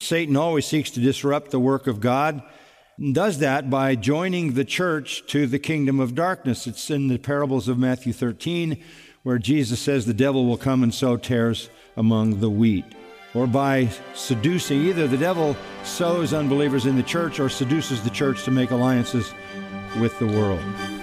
Satan always seeks to disrupt the work of God, and does that by joining the church to the kingdom of darkness. It's in the parables of Matthew 13, where Jesus says the devil will come and sow tares among the wheat. Or by seducing, either the devil sows unbelievers in the church or seduces the church to make alliances with the world.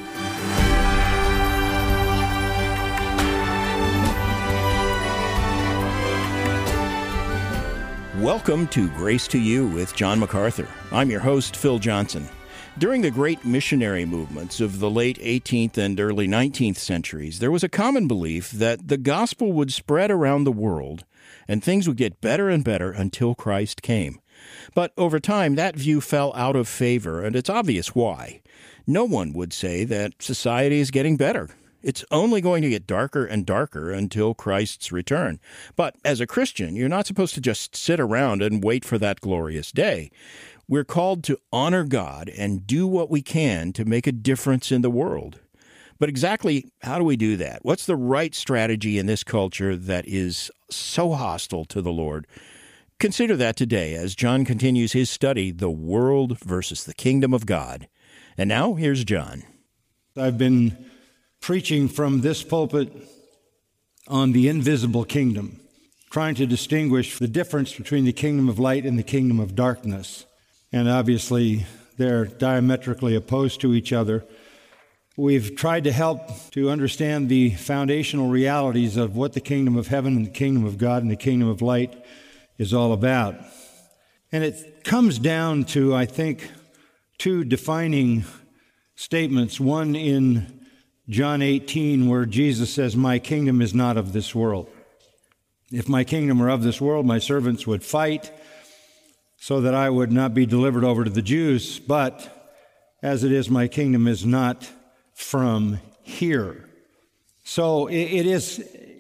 Welcome to Grace to You with John MacArthur. I'm your host, Phil Johnson. During the great missionary movements of the late 18th and early 19th centuries, there was a common belief that the gospel would spread around the world and things would get better and better until Christ came. But over time, that view fell out of favor, and it's obvious why. No one would say that society is getting better. It's only going to get darker and darker until Christ's return. But as a Christian, you're not supposed to just sit around and wait for that glorious day. We're called to honor God and do what we can to make a difference in the world. But exactly how do we do that? What's the right strategy in this culture that is so hostile to the Lord? Consider that today as John continues his study, The World versus the Kingdom of God. And now, here's John. I've been preaching from this pulpit on the invisible kingdom, trying to distinguish the difference between the kingdom of light and the kingdom of darkness. And obviously, they're diametrically opposed to each other. We've tried to help to understand the foundational realities of what the kingdom of heaven and the kingdom of God and the kingdom of light is all about. And it comes down to, I think, two defining statements. One in John 18, where Jesus says, "My kingdom is not of this world. If my kingdom were of this world, my servants would fight so that I would not be delivered over to the Jews. But as it is, my kingdom is not from here." So it is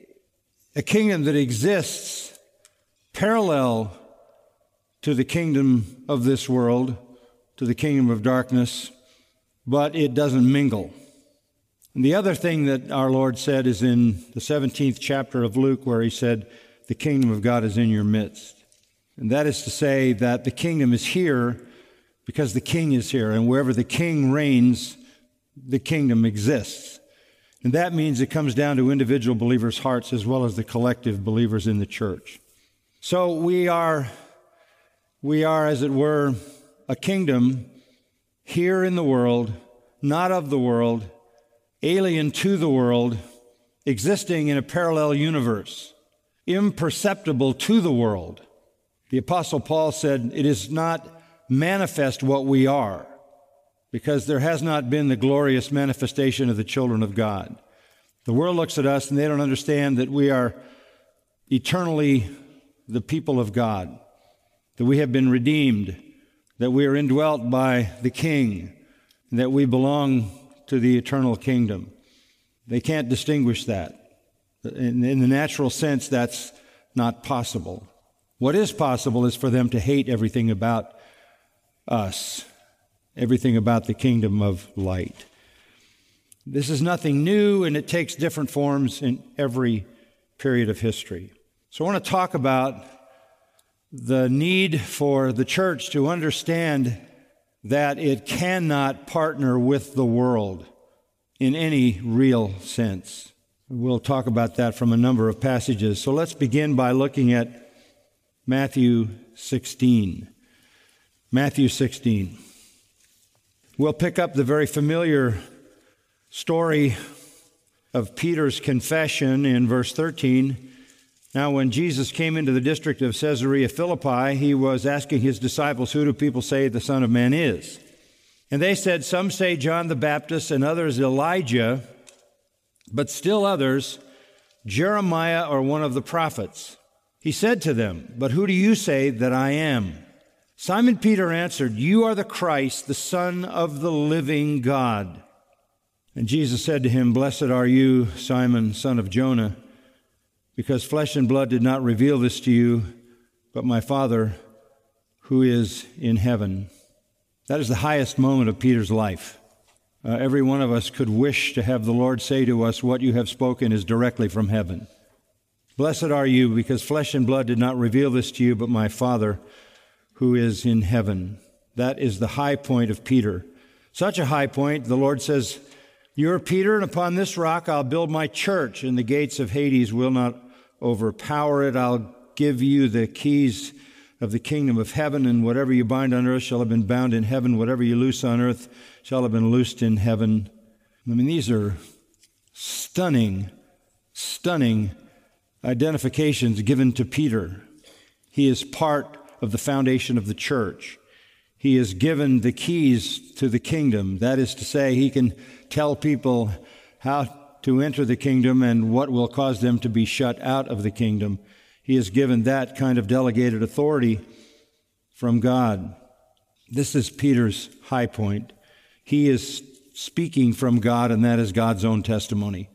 a kingdom that exists parallel to the kingdom of this world, to the kingdom of darkness, but it doesn't mingle. And the other thing that our Lord said is in the 17th chapter of Luke, where he said, "The kingdom of God is in your midst." And that is to say that the kingdom is here because the king is here, and wherever the king reigns, the kingdom exists. And that means it comes down to individual believers' hearts as well as the collective believers in the church. So we are, as it were, a kingdom here in the world, not of the world, alien to the world, existing in a parallel universe, imperceptible to the world. The Apostle Paul said, "It is not manifest what we are, because there has not been the glorious manifestation of the children of God." The world looks at us and they don't understand that we are eternally the people of God, that we have been redeemed, that we are indwelt by the King, and that we belong to the eternal kingdom. They can't distinguish that. In the natural sense, that's not possible. What is possible is for them to hate everything about us, everything about the kingdom of light. This is nothing new, and it takes different forms in every period of history. So I want to talk about the need for the church to understand that it cannot partner with the world in any real sense. We'll talk about that from a number of passages. So let's begin by looking at Matthew 16. Matthew 16. We'll pick up the very familiar story of Peter's confession in verse 13. Now, when Jesus came into the district of Caesarea Philippi, he was asking his disciples, "Who do people say the Son of Man is?" And they said, "Some say John the Baptist, and others Elijah, but still others, Jeremiah or one of the prophets." He said to them, "But who do you say that I am?" Simon Peter answered, "You are the Christ, the Son of the living God." And Jesus said to him, "Blessed are you, Simon, son of Jonah, because flesh and blood did not reveal this to you, but my Father who is in heaven." That is the highest moment of Peter's life. Every one of us could wish to have the Lord say to us, "What you have spoken is directly from heaven." Blessed are you, because flesh and blood did not reveal this to you, but my Father who is in heaven. That is the high point of Peter. Such a high point, the Lord says, "You're Peter, and upon this rock I'll build my church, and the gates of Hades will not overpower it. I'll give you the keys of the kingdom of heaven, and whatever you bind on earth shall have been bound in heaven. Whatever you loose on earth shall have been loosed in heaven." I mean, these are stunning identifications given to Peter. He is part of the foundation of the church. He is given the keys to the kingdom. That is to say, he can tell people how to enter the kingdom and what will cause them to be shut out of the kingdom. He is given that kind of delegated authority from God. This is Peter's high point. He is speaking from God, and that is God's own testimony.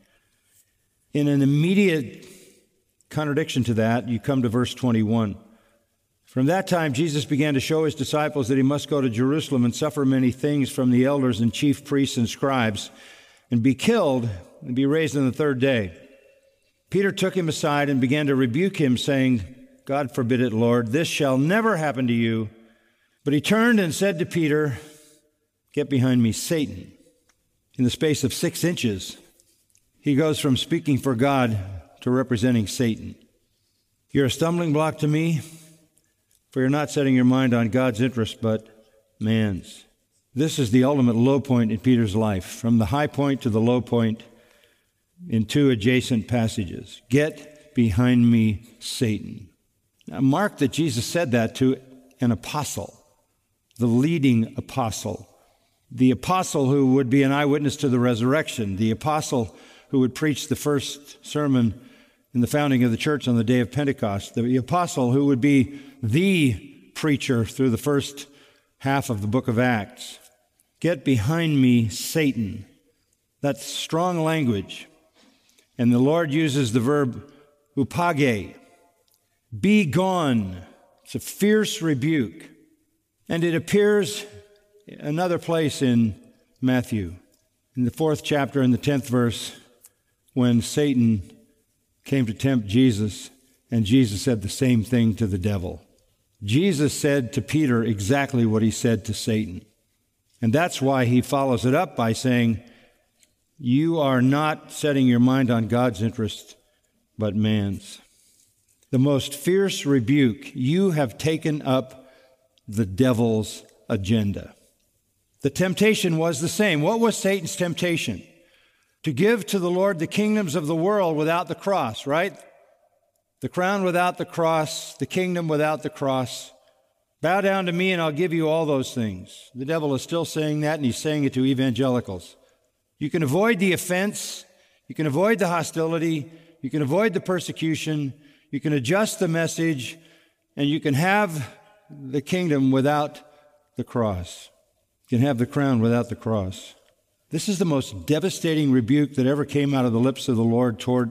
In an immediate contradiction to that, you come to verse 21. From that time, Jesus began to show his disciples that he must go to Jerusalem and suffer many things from the elders and chief priests and scribes, and be killed and be raised on the third day. Peter took him aside and began to rebuke him, saying, "God forbid it, Lord, this shall never happen to you." But he turned and said to Peter, "Get behind me, Satan." In the space of 6 inches, he goes from speaking for God to representing Satan. "You're a stumbling block to me, for you're not setting your mind on God's interest, but man's." This is the ultimate low point in Peter's life, from the high point to the low point in 2 adjacent passages. "Get behind me, Satan." Now, mark that Jesus said that to an apostle, the leading apostle, the apostle who would be an eyewitness to the resurrection, the apostle who would preach the first sermon in the founding of the church on the day of Pentecost, the apostle who would be the preacher through the first half of the book of Acts. "Get behind me, Satan." That's strong language. And the Lord uses the verb upage, be gone. It's a fierce rebuke. And it appears another place in Matthew, in the 4th chapter, in the 10th verse, when Satan came to tempt Jesus, and Jesus said the same thing to the devil. Jesus said to Peter exactly what he said to Satan. And that's why he follows it up by saying, "You are not setting your mind on God's interest, but man's." The most fierce rebuke: you have taken up the devil's agenda. The temptation was the same. What was Satan's temptation? To give to the Lord the kingdoms of the world without the cross, right? The crown without the cross, the kingdom without the cross. "Bow down to me and I'll give you all those things." The devil is still saying that, and he's saying it to evangelicals. You can avoid the offense, you can avoid the hostility, you can avoid the persecution, you can adjust the message, and you can have the kingdom without the cross. You can have the crown without the cross. This is the most devastating rebuke that ever came out of the lips of the Lord toward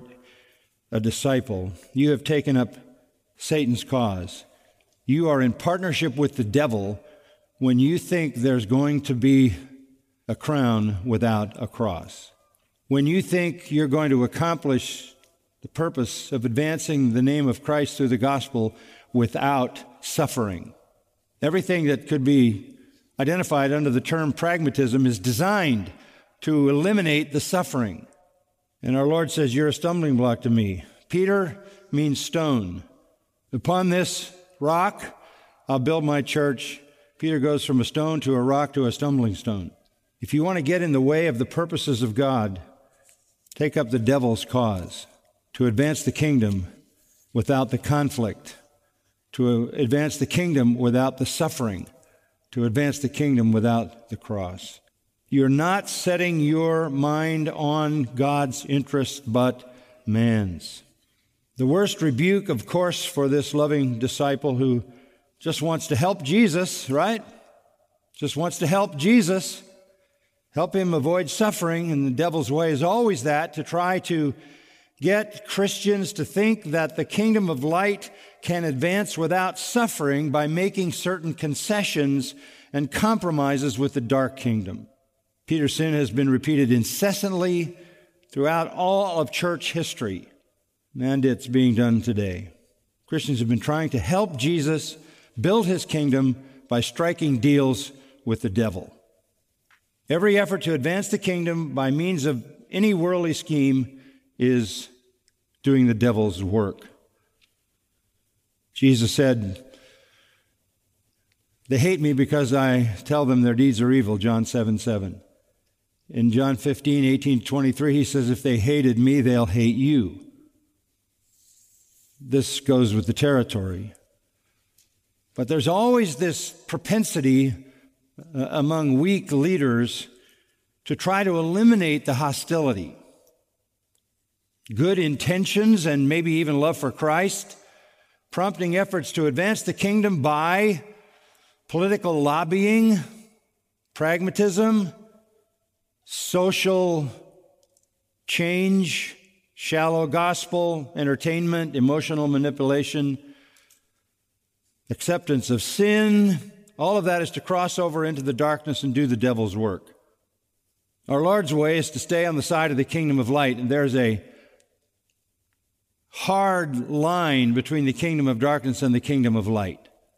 a disciple. You have taken up Satan's cause. You are in partnership with the devil when you think there's going to be a crown without a cross. When you think you're going to accomplish the purpose of advancing the name of Christ through the gospel without suffering. Everything that could be identified under the term pragmatism is designed to eliminate the suffering. And our Lord says, "You're a stumbling block to me." Peter means stone. "Upon this rock, I'll build my church." Peter goes from a stone to a rock to a stumbling stone. If you want to get in the way of the purposes of God, take up the devil's cause to advance the kingdom without the conflict, to advance the kingdom without the suffering, to advance the kingdom without the cross. You're not setting your mind on God's interest, but man's. The worst rebuke, of course, for this loving disciple who just wants to help Jesus, right? Just wants to help Jesus, help him avoid suffering. And the devil's way is always that, to try to get Christians to think that the kingdom of light can advance without suffering by making certain concessions and compromises with the dark kingdom. Peter's sin has been repeated incessantly throughout all of church history, and it's being done today. Christians have been trying to help Jesus build his kingdom by striking deals with the devil. Every effort to advance the kingdom by means of any worldly scheme is doing the devil's work. Jesus said, they hate me because I tell them their deeds are evil, John 7:7. In John 15:18-23, he says, if they hated me, they'll hate you. This goes with the territory. But there's always this propensity among weak leaders to try to eliminate the hostility. Good intentions and maybe even love for Christ, prompting efforts to advance the kingdom by political lobbying, pragmatism, social change, shallow gospel, entertainment, emotional manipulation, acceptance of sin. All of that is to cross over into the darkness and do the devil's work. Our Lord's way is to stay on the side of the kingdom of light, and there's a hard line between the kingdom of darkness and the kingdom of light.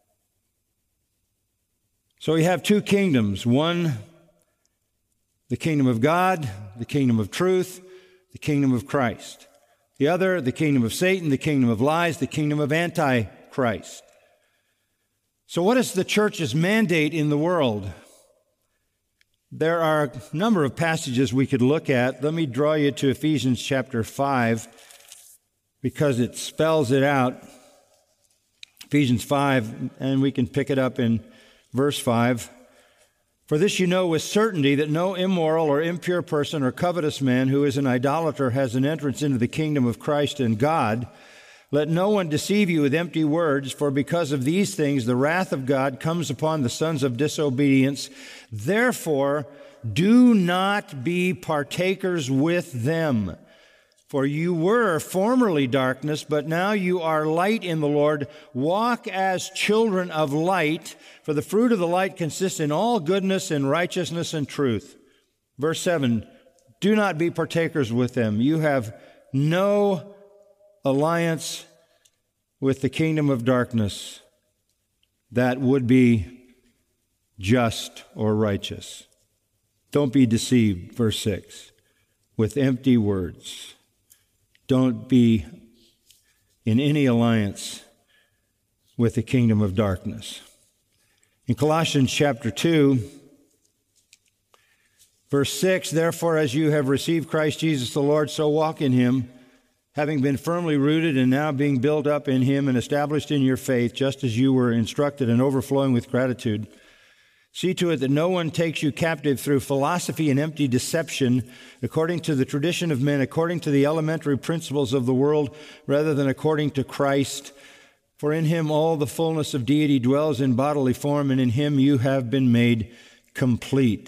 So we have two kingdoms. One, the kingdom of God, the kingdom of truth, the kingdom of Christ. The other, the kingdom of Satan, the kingdom of lies, the kingdom of Antichrist. So what is the church's mandate in the world? There are a number of passages we could look at. Let me draw you to Ephesians chapter 5 because it spells it out. Ephesians 5, and we can pick it up in verse 5. For this you know with certainty that no immoral or impure person or covetous man who is an idolater has an entrance into the kingdom of Christ and God. Let no one deceive you with empty words, for because of these things the wrath of God comes upon the sons of disobedience. Therefore, do not be partakers with them. For you were formerly darkness, but now you are light in the Lord. Walk as children of light, for the fruit of the light consists in all goodness and righteousness and truth. Verse 7, do not be partakers with them. You have no alliance with the kingdom of darkness that would be just or righteous. Don't be deceived, verse 6, with empty words. Don't be in any alliance with the kingdom of darkness. In Colossians chapter 2, verse 6, therefore, as you have received Christ Jesus the Lord, so walk in him, having been firmly rooted and now being built up in him and established in your faith, just as you were instructed and overflowing with gratitude. See to it that no one takes you captive through philosophy and empty deception, according to the tradition of men, according to the elementary principles of the world, rather than according to Christ. For in him all the fullness of deity dwells in bodily form, and in him you have been made complete.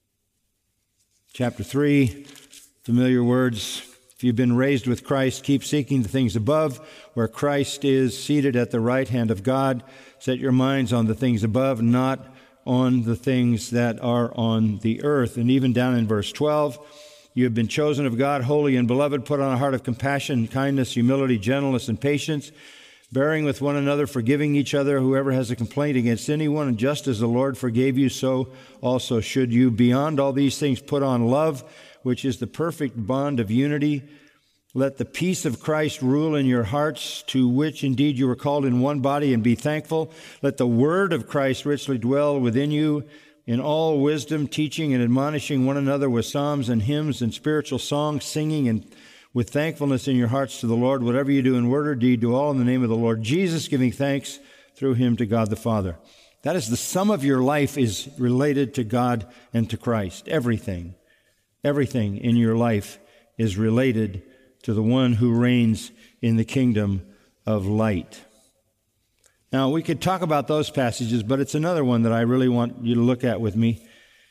Chapter 3, familiar words. If you've been raised with Christ, keep seeking the things above, where Christ is seated at the right hand of God. Set your minds on the things above, not on the things that are on the earth. And even down in verse 12, you have been chosen of God, holy and beloved. Put on a heart of compassion, kindness, humility, gentleness, and patience, bearing with one another, forgiving each other. Whoever has a complaint against anyone, and just as the Lord forgave you, so also should you. Beyond all these things, put on love, which is the perfect bond of unity. Let the peace of Christ rule in your hearts, to which indeed you were called in one body, and be thankful. Let the word of Christ richly dwell within you in all wisdom, teaching and admonishing one another with psalms and hymns and spiritual songs, singing and with thankfulness in your hearts to the Lord. Whatever you do in word or deed, do all in the name of the Lord Jesus, giving thanks through him to God the Father. That is, the sum of your life is related to God and to Christ. Everything in your life is related to the one who reigns in the kingdom of light. Now, we could talk about those passages, but it's another one that I really want you to look at with me.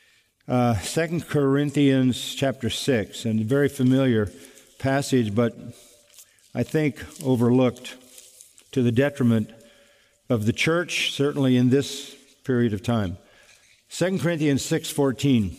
2 Corinthians chapter 6, and a very familiar passage, but I think overlooked to the detriment of the church, certainly in this period of time. 2 Corinthians 6:14.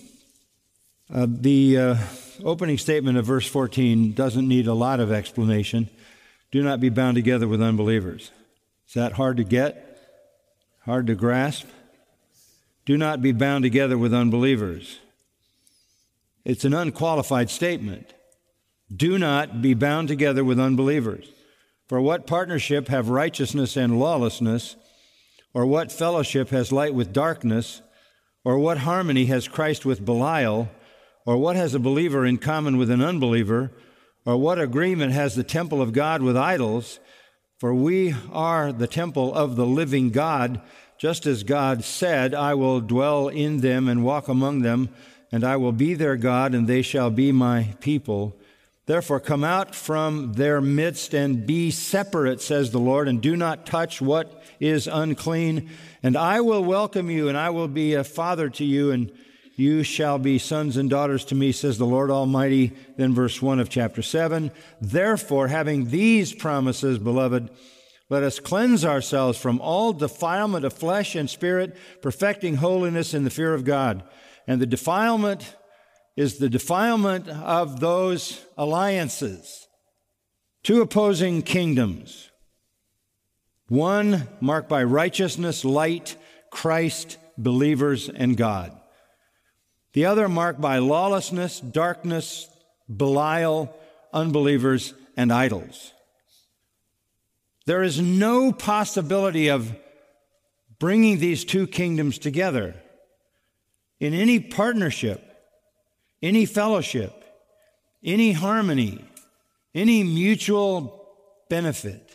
The opening statement of verse 14 doesn't need a lot of explanation. Do not be bound together with unbelievers. Is that hard to get? Hard to grasp. Do not be bound together with unbelievers. It's an unqualified statement. Do not be bound together with unbelievers. For what partnership have righteousness and lawlessness? Or what fellowship has light with darkness? Or what harmony has Christ with Belial? Or what has a believer in common with an unbeliever? Or what agreement has the temple of God with idols? For we are the temple of the living God, just as God said, I will dwell in them and walk among them, and I will be their God, and they shall be my people. Therefore come out from their midst and be separate, says the Lord, and do not touch what is unclean. And I will welcome you, and I will be a father to you, and you shall be sons and daughters to me, says the Lord Almighty. Then verse 1 of chapter 7. Therefore, having these promises, beloved, let us cleanse ourselves from all defilement of flesh and spirit, perfecting holiness in the fear of God. And the defilement is the defilement of those alliances. Two opposing kingdoms. One marked by righteousness, light, Christ, believers, and God. The other marked by lawlessness, darkness, Belial, unbelievers, and idols. There is no possibility of bringing these two kingdoms together in any partnership, any fellowship, any harmony, any mutual benefit.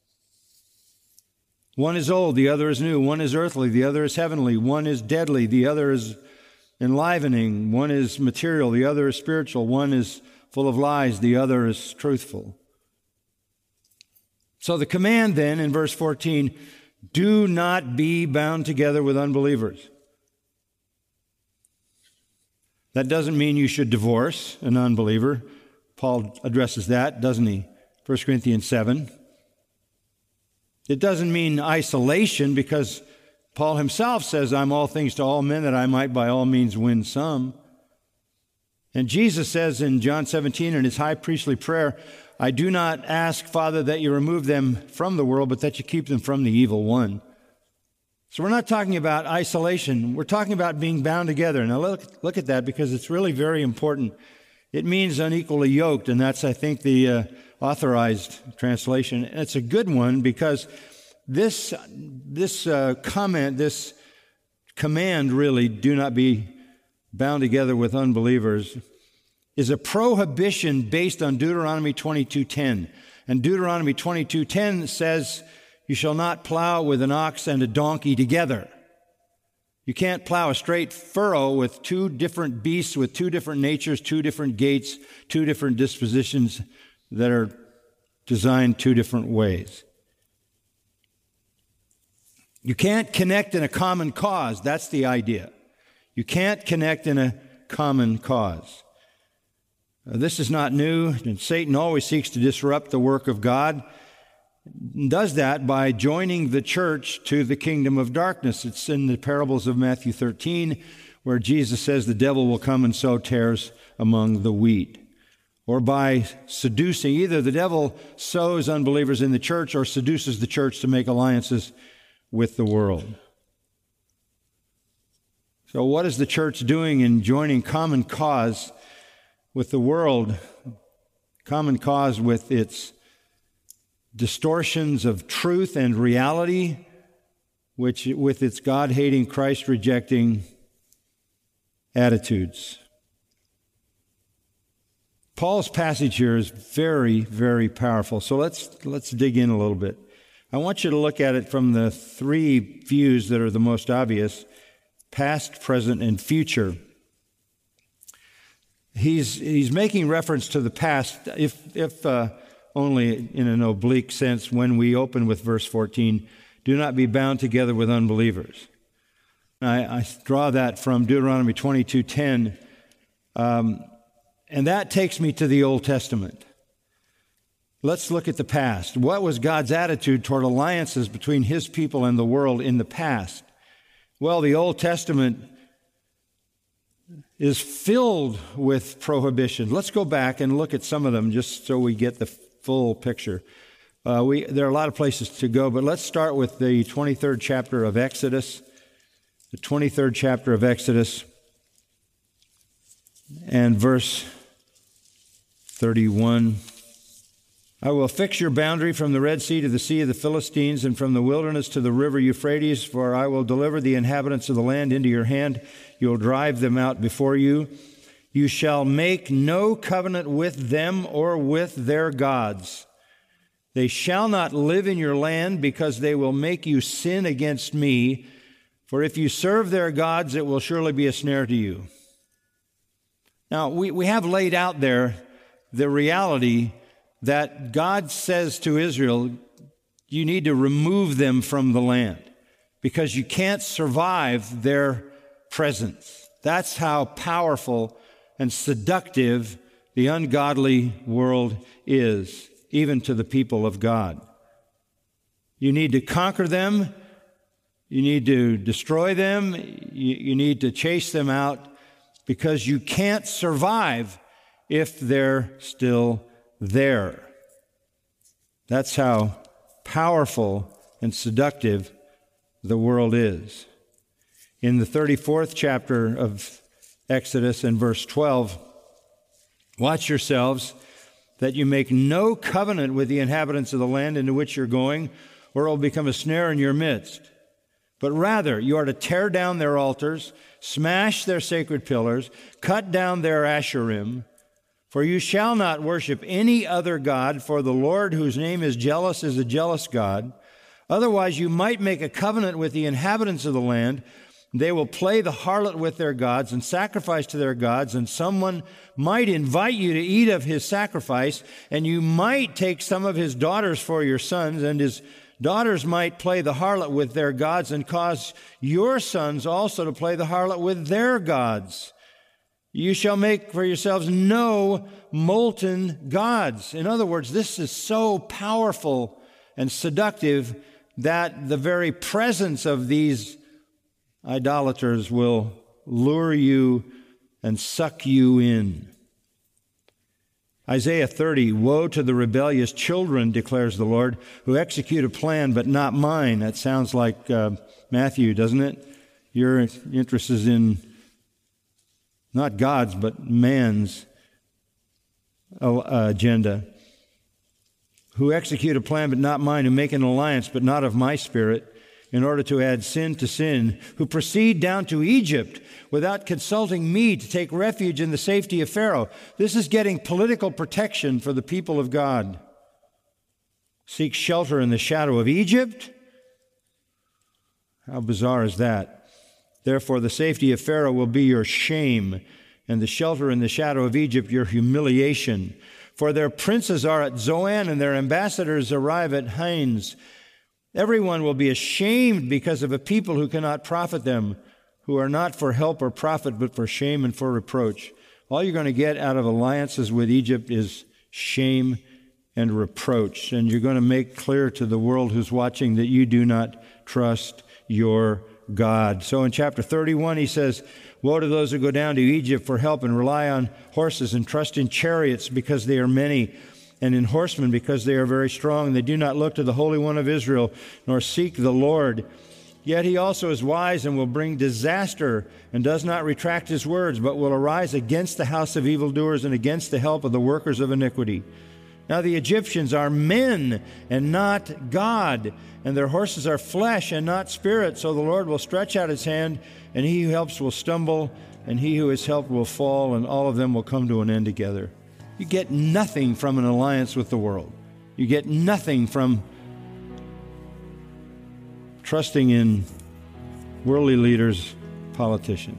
One is old, the other is new. One is earthly, the other is heavenly. One is deadly, the other is enlivening. One is material, the other is spiritual. One is full of lies, the other is truthful. So the command then in verse 14, do not be bound together with unbelievers. That doesn't mean you should divorce an unbeliever. Paul addresses that, doesn't he? 1 Corinthians 7. It doesn't mean isolation, because Paul himself says, I'm all things to all men, that I might by all means win some. And Jesus says in John 17 in his high priestly prayer, I do not ask, Father, that you remove them from the world, but that you keep them from the evil one. So we're not talking about isolation. We're talking about being bound together. Now look at that, because it's really very important. It means unequally yoked, and that's, I think, the authorized translation. And it's a good one, because this command really, do not be bound together with unbelievers, is a prohibition based on Deuteronomy 22:10. And Deuteronomy 22:10 says, you shall not plow with an ox and a donkey together. You can't plow a straight furrow with two different beasts, with two different natures, two different gaits, two different dispositions that are designed two different ways. You can't connect in a common cause. That's the idea. You can't connect in a common cause. This is not new, and Satan always seeks to disrupt the work of God. He does that by joining the church to the kingdom of darkness. It's in the parables of Matthew 13, where Jesus says the devil will come and sow tares among the wheat. Or by seducing, either the devil sows unbelievers in the church or seduces the church to make alliances with the world. So what is the church doing in joining common cause with the world? Common cause with its distortions of truth and reality, which with its God-hating, Christ-rejecting attitudes. Paul's passage here is very, very powerful. So let's dig in a little bit. I want you to look at it from the three views that are the most obvious: past, present, and future. He's making reference to the past, if only in an oblique sense, when we open with verse 14, do not be bound together with unbelievers. I draw that from Deuteronomy 22:10, and that takes me to the Old Testament. Let's look at the past. What was God's attitude toward alliances between his people and the world in the past? Well, the Old Testament is filled with prohibitions. Let's go back and look at some of them just so we get the full picture. There are a lot of places to go, but let's start with the 23rd chapter of Exodus. The 23rd chapter of Exodus and verse 31. I will fix your boundary from the Red Sea to the Sea of the Philistines and from the wilderness to the river Euphrates, for I will deliver the inhabitants of the land into your hand. You will drive them out before you. You shall make no covenant with them or with their gods. They shall not live in your land because they will make you sin against me. For if you serve their gods, it will surely be a snare to you. Now, we have laid out there the reality that God says to Israel, you need to remove them from the land because you can't survive their presence. That's how powerful and seductive the ungodly world is, even to the people of God. You need to conquer them. You need to destroy them. You need to chase them out because you can't survive if they're still there. That's how powerful and seductive the world is. In the 34th chapter of Exodus and verse 12, watch yourselves that you make no covenant with the inhabitants of the land into which you're going, or it will become a snare in your midst. But rather, you are to tear down their altars, smash their sacred pillars, cut down their Asherim, for you shall not worship any other god, for the Lord, whose name is jealous, is a jealous God. Otherwise, you might make a covenant with the inhabitants of the land. They will play the harlot with their gods and sacrifice to their gods, and someone might invite you to eat of his sacrifice, and you might take some of his daughters for your sons, and his daughters might play the harlot with their gods and cause your sons also to play the harlot with their gods. You shall make for yourselves no molten gods. In other words, this is so powerful and seductive that the very presence of these idolaters will lure you and suck you in. Isaiah 30, woe to the rebellious children, declares the Lord, who execute a plan but not mine. That sounds like Matthew, doesn't it? Your interest is in not God's, but man's agenda. Who execute a plan but not mine, who make an alliance but not of my spirit, in order to add sin to sin, who proceed down to Egypt without consulting me to take refuge in the safety of Pharaoh. This is getting political protection for the people of God. Seek shelter in the shadow of Egypt? How bizarre is that? Therefore, the safety of Pharaoh will be your shame, and the shelter in the shadow of Egypt your humiliation. For their princes are at Zoan, and their ambassadors arrive at Hanes. Everyone will be ashamed because of a people who cannot profit them, who are not for help or profit, but for shame and for reproach. All you're going to get out of alliances with Egypt is shame and reproach. And you're going to make clear to the world who's watching that you do not trust your God. So in chapter 31, he says, woe to those who go down to Egypt for help and rely on horses and trust in chariots because they are many, and in horsemen because they are very strong. They do not look to the Holy One of Israel, nor seek the Lord. Yet he also is wise and will bring disaster, and does not retract his words, but will arise against the house of evildoers and against the help of the workers of iniquity. Now the Egyptians are men and not God, and their horses are flesh and not spirit. So the Lord will stretch out his hand, and he who helps will stumble, and he who is helped will fall, and all of them will come to an end together. You get nothing from an alliance with the world. You get nothing from trusting in worldly leaders, politicians.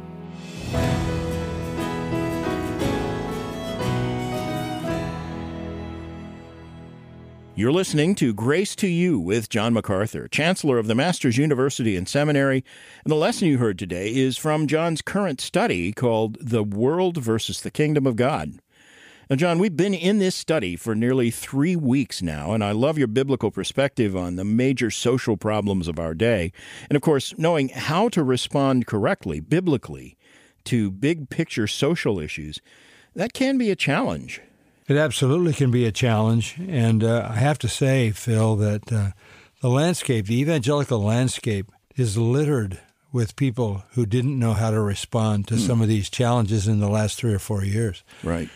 You're listening to Grace to You with John MacArthur, Chancellor of the Masters University and Seminary. And the lesson you heard today is from John's current study called The World versus the Kingdom of God. Now, John, we've been in this study for nearly 3 weeks now, and I love your biblical perspective on the major social problems of our day. And, of course, knowing how to respond correctly, biblically, to big-picture social issues, that can be a challenge. It absolutely can be a challenge. And I have to say, Phil, that the landscape, the evangelical landscape, is littered with people who didn't know how to respond to some of these challenges in the last 3 or 4 years. Right.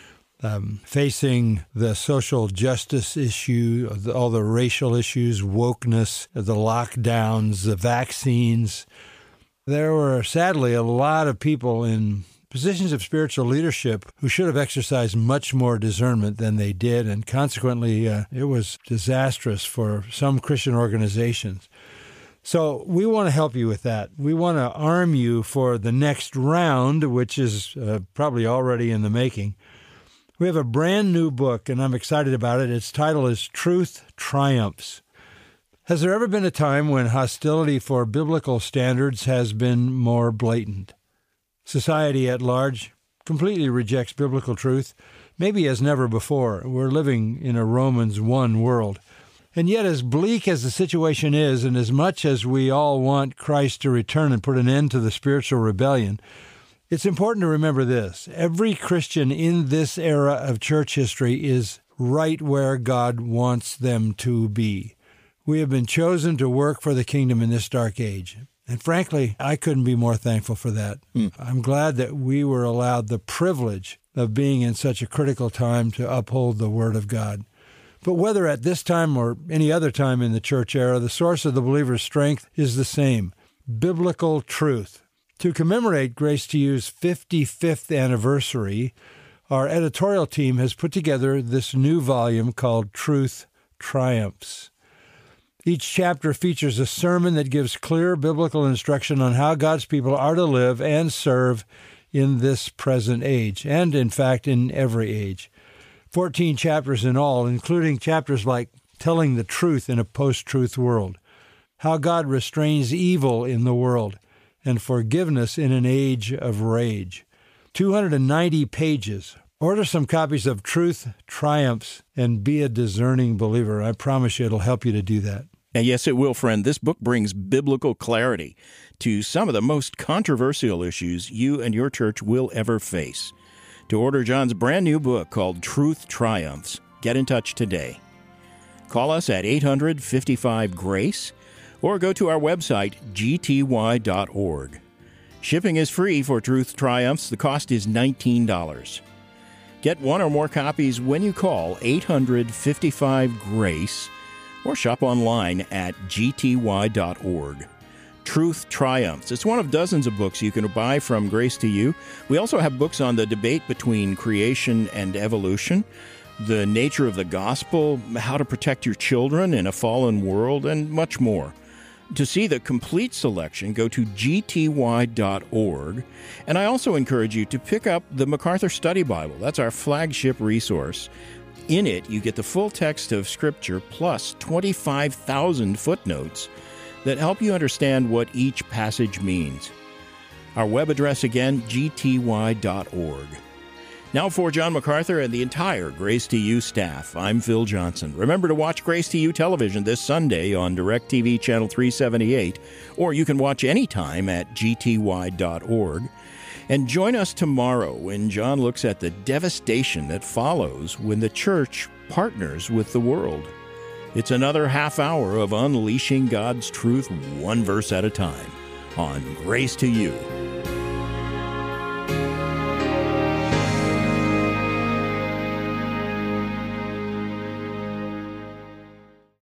Facing the social justice issue, all the racial issues, wokeness, the lockdowns, the vaccines. There were, sadly, a lot of people in positions of spiritual leadership who should have exercised much more discernment than they did, and consequently, it was disastrous for some Christian organizations. So we want to help you with that. We want to arm you for the next round, which is probably already in the making. We have a brand new book, and I'm excited about it. Its title is Truth Triumphs. Has there ever been a time when hostility for biblical standards has been more blatant? Society at large completely rejects biblical truth, maybe as never before. We're living in a Romans 1 world. And yet, as bleak as the situation is, and as much as we all want Christ to return and put an end to the spiritual rebellion, it's important to remember this. Every Christian in this era of church history is right where God wants them to be. We have been chosen to work for the kingdom in this dark age. And frankly, I couldn't be more thankful for that. I'm glad that we were allowed the privilege of being in such a critical time to uphold the Word of God. But whether at this time or any other time in the church era, the source of the believer's strength is the same, biblical truth. To commemorate Grace to You's 55th anniversary, our editorial team has put together this new volume called Truth Triumphs. Each chapter features a sermon that gives clear biblical instruction on how God's people are to live and serve in this present age, and in fact in every age. 14 chapters in all, including chapters like Telling the Truth in a Post-Truth World, How God Restrains Evil in the World, and Forgiveness in an Age of Rage. 290 pages. Order some copies of Truth Triumphs and be a discerning believer. I promise you it'll help you to do that. And yes, it will, friend. This book brings biblical clarity to some of the most controversial issues you and your church will ever face. To order John's brand new book called Truth Triumphs, get in touch today. Call us at 800-55-GRACE or go to our website, gty.org. Shipping is free for Truth Triumphs. The cost is $19. Get one or more copies when you call 800-55-GRACE or shop online at gty.org. Truth Triumphs. It's one of dozens of books you can buy from Grace to You. We also have books on the debate between creation and evolution, the nature of the gospel, how to protect your children in a fallen world, and much more. To see the complete selection, go to gty.org. And I also encourage you to pick up the MacArthur Study Bible. That's our flagship resource. In it, you get the full text of Scripture plus 25,000 footnotes that help you understand what each passage means. Our web address again, gty.org. Now for John MacArthur and the entire Grace to You staff, I'm Phil Johnson. Remember to watch Grace to You television this Sunday on DirecTV Channel 378, or you can watch anytime at gty.org. And join us tomorrow when John looks at the devastation that follows when the church partners with the world. It's another half hour of unleashing God's truth one verse at a time on Grace to You.